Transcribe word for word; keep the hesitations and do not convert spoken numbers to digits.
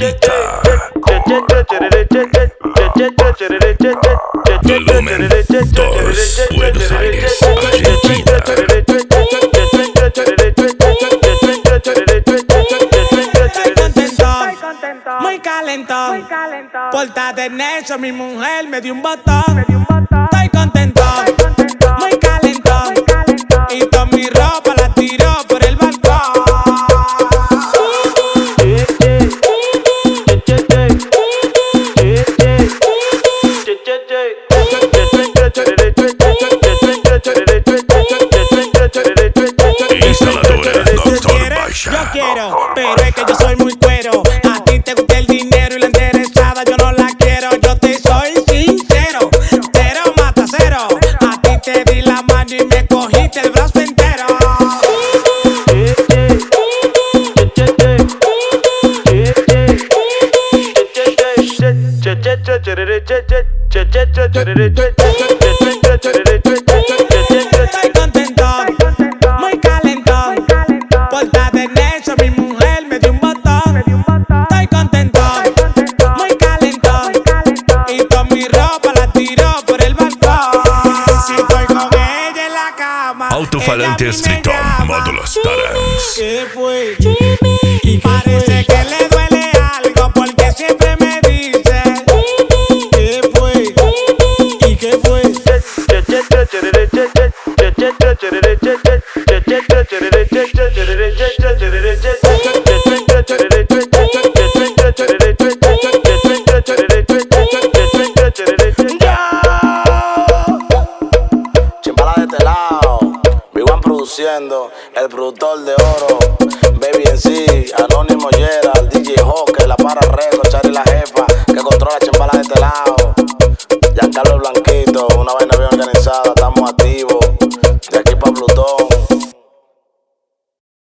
favorita. Volumen dos, Buenos Aires, Argentina. Muy calentón, pórtate necio, mi mujer me dio un botón. Estoy contento, muy calentón, y toda mi ropa la tiró por el balcón. Instaladora doctor Bacha. Yo quiero, pero es que yo soy muy cuero. A ti te gusta el dinero y la interesada yo no la quiero. Yo te soy sincero, cero mata cero. A ti te di la mano y me cogiste el brazo entero. Estoy contento, muy calentón, pórtate necio, mi mujer me dio un botón. Estoy contento, muy calentón, y toda mi ropa la tiró por el balcón. Si estoy con ella en la cama, Alto-falante ella a mí me Streeton, llama. módulos Tarams. ¿Qué fue? Y parece que le duele algo porque siempre me dice ¿qué fue? ¿Y qué fue? Chimpala de este lado, Big One produciendo, el productor de oro, Baby en